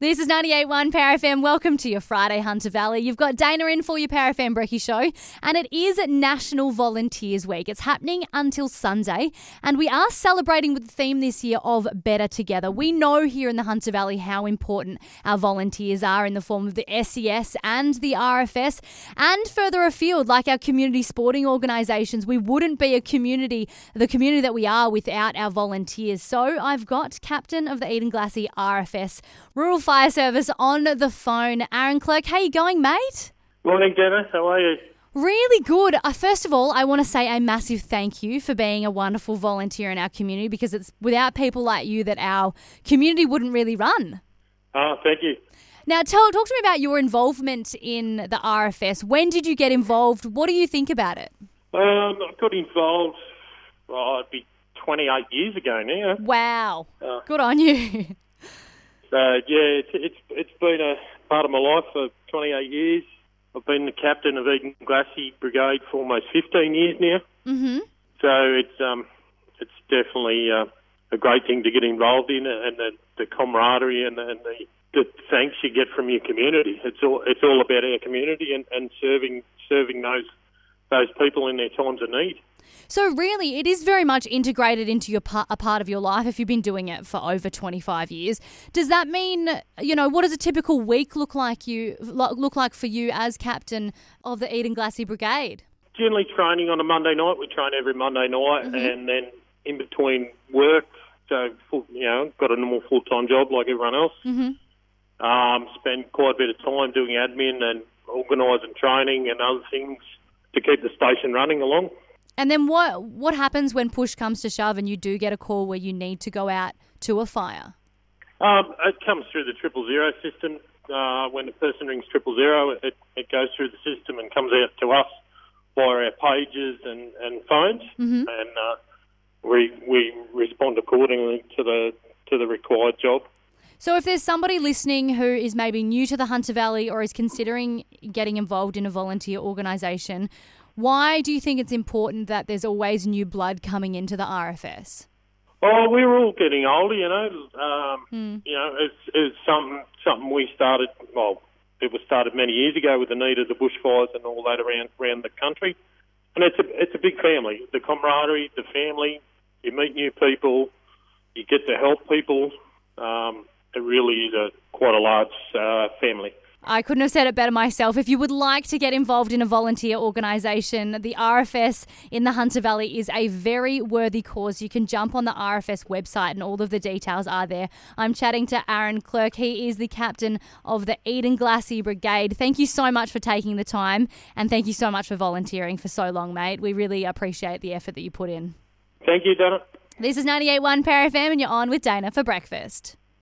This is 98.1 Power FM. Welcome to your Friday, Hunter Valley. You've got Dana in for your Power FM Brekkie Show, and it is National Volunteers Week. It's happening until Sunday, and we are celebrating with the theme this year of Better Together. We know here in the Hunter Valley how important our volunteers are in the form of the SES and the RFS, and further afield, like our community sporting organisations. We wouldn't be the community that we are without our volunteers. So I've got Captain of the Eden Glassy RFS Rural Fire Service on the phone. Aaron Clerk, how you going, mate? Morning, Dennis. How are you? Really good. First of all, I want to say a massive thank you for being a wonderful volunteer in our community, because it's without people like you that our community wouldn't really run. Thank you. Now, talk to me about your involvement in the RFS. When did you get involved? What do you think about it? I got involved, it'd be 28 years ago now. Wow. Good on you. It's been a part of my life for 28 years. I've been the captain of Eden Glassy Brigade for almost 15 years now. Mm-hmm. So it's definitely a great thing to get involved in, and the camaraderie and the thanks you get from your community. It's all about our community and serving those people in their times of need. So really, it is very much integrated into a part of your life if you've been doing it for over 25 years. Does that mean, what does a typical week look like for you as captain of the Eden Glassy Brigade? Generally training on a Monday night. We train every Monday night, mm-hmm. and then in between work, so got a normal full-time job like everyone else. Mm-hmm. Spend quite a bit of time doing admin and organising training and other things to keep the station running along. And then what happens when push comes to shove and you do get a call where you need to go out to a fire? It comes through the 000 system. When the person rings 000, it goes through the system and comes out to us via our pages and phones, mm-hmm. and we respond accordingly to the required job. So if there's somebody listening who is maybe new to the Hunter Valley or is considering getting involved in a volunteer organisation, why do you think it's important that there's always new blood coming into the RFS? Oh, we're all getting older, It's something we started. Well, it was started many years ago with the need of the bushfires and all that around the country, and it's a big family. The camaraderie, the family. You meet new people, you get to help people. It really is quite a large family. I couldn't have said it better myself. If you would like to get involved in a volunteer organisation, the RFS in the Hunter Valley is a very worthy cause. You can jump on the RFS website and all of the details are there. I'm chatting to Aaron Clerk. He is the captain of the Eden Glassy Brigade. Thank you so much for taking the time, and thank you so much for volunteering for so long, mate. We really appreciate the effort that you put in. Thank you, Dana. This is 98.1 Power FM and you're on with Dana for breakfast.